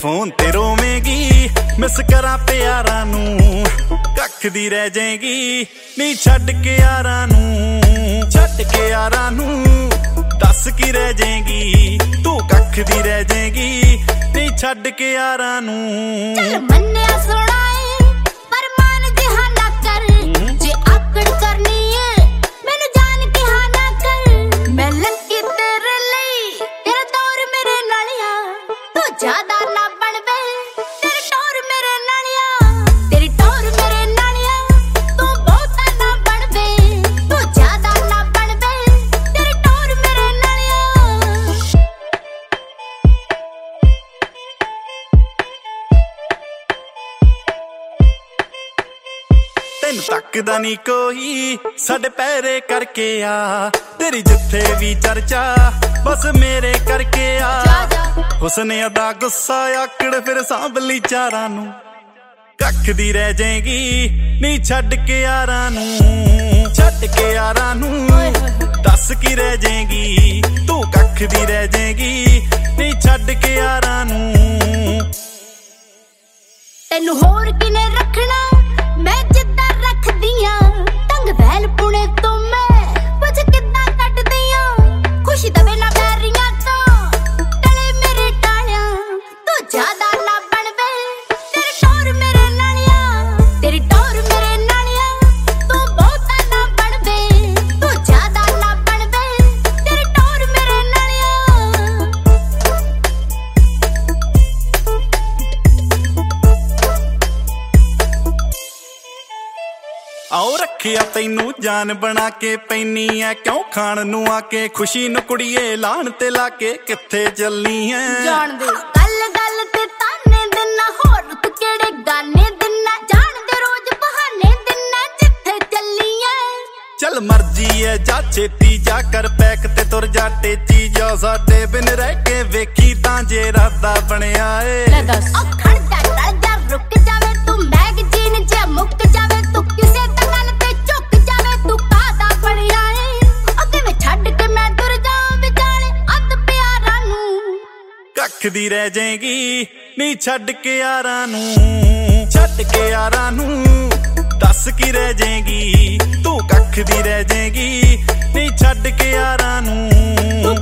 phone ते रोवेगी miss करा प्यारा नू कख दी रह जाएगी नी छड्ड के यारां नू छड्ड के यारां नू दस की रह जाएगी तू कख दी रह जाएगी नी छड्ड के यारां नू चल मन्निया सुनाए पर मान जी हाँ ना कर जे आकड़ करनी है मैनू जान के हाँ ना कर मैं लंकी तेरे लिए तेरा दौर मेरे नालिया तू ज्यादा ना बन बे तेरी टोर मेरे नालिया तेरी टोर मेरे नालिया तू बहुत ना बन बे तू ज्यादा ना बन बे तेरी टोर मेरे नालिया तेन तकदा नी कोई साडे पैरे करके आ तेरी जिथे भी चर्चा बस मेरे करके आ हुस्ने अदा गुस्सा आकड़ फिर सांभली चारां नू कख दी रह जाएगी नी छड्ड के यारां नू छड्ड के यारां नू दस की रह जाएगी तू कख दी रह जाएगी नी छड्ड के यारां नू तेनू होर किने रखना मैं जिद्दां रखदियां तंग वैल पुणे तो मैं कुछ किद्दां कटदियां खुशी दवे ना बैरियां तो टले मेरे टालियां तू ज्यादा ना बन बे तेरी टोर मेरे नालिया तेरी टोर मेरे नालिया तू बहुत ना बन बे तू ज्यादा ना बन बे तेरी टोर मेरे नालिया आओ रखिया तैनू जान बना के पैनी है क्यों खान नू आके खुशी नू कुड़िए लान ते लाके किथे चलनी है जान दे गल गल ते ताने दिना होर तू केड़े गाने दिना जान दे रोज बहाने दिना जिथे चली है चल मर्जी है जा छेती जा कर पैक ते तुर जा टेची जा साडे बिन रह के वेखी तां जे रादा बनया ए ले दस अखड़ जा टल जा रुक जावे तू मैगजीन जे मुक जावे तू किसे तगल ते झुक जावे तू कादा पड़िया है अगे में छड्ड के मैं दुर जा विचाले अद प्यारा नू कख दी रह जाएगी नी छड्ड के यारां नू छड्ड के यारां नू दस की रह जाएगी तू कख दी रह जाएगी नी छड्ड के यारां नू